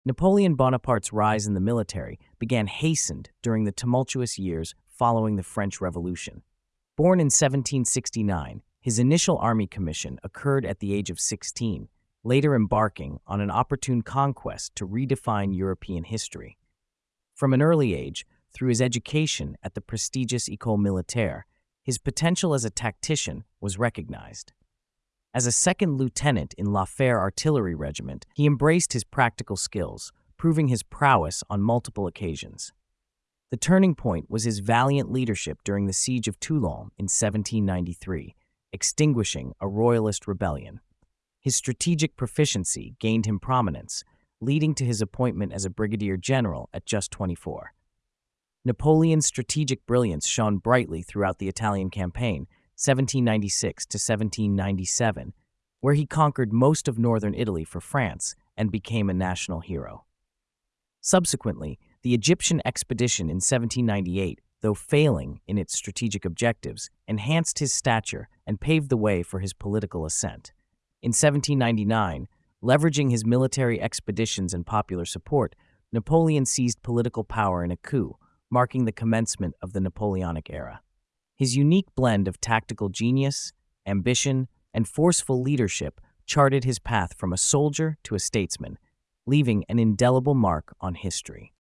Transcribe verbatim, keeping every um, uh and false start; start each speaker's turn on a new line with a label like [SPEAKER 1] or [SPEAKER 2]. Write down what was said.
[SPEAKER 1] Napoleon Bonaparte's rise in the military began hastened during the tumultuous years following the French Revolution. Born in seventeen sixty-nine, his initial army commission occurred at the age of sixteen, later embarking on an opportune conquest to redefine European history. From an early age, through his education at the prestigious École Militaire, his potential as a tactician was recognized. As a second lieutenant in La Fère Artillery Regiment, he embraced his practical skills, proving his prowess on multiple occasions. The turning point was his valiant leadership during the Siege of Toulon in seventeen ninety-three, extinguishing a royalist rebellion. His strategic proficiency gained him prominence, leading to his appointment as a brigadier general at just twenty-four. Napoleon's strategic brilliance shone brightly throughout the Italian campaign, seventeen ninety-six to seventeen ninety-seven, where he conquered most of northern Italy for France and became a national hero. Subsequently, the Egyptian expedition in seventeen ninety-eight, though failing in its strategic objectives, enhanced his stature and paved the way for his political ascent. In seventeen ninety-nine, leveraging his military expeditions and popular support, Napoleon seized political power in a coup, marking the commencement of the Napoleonic era. His unique blend of tactical genius, ambition, and forceful leadership charted his path from a soldier to a statesman, leaving an indelible mark on history.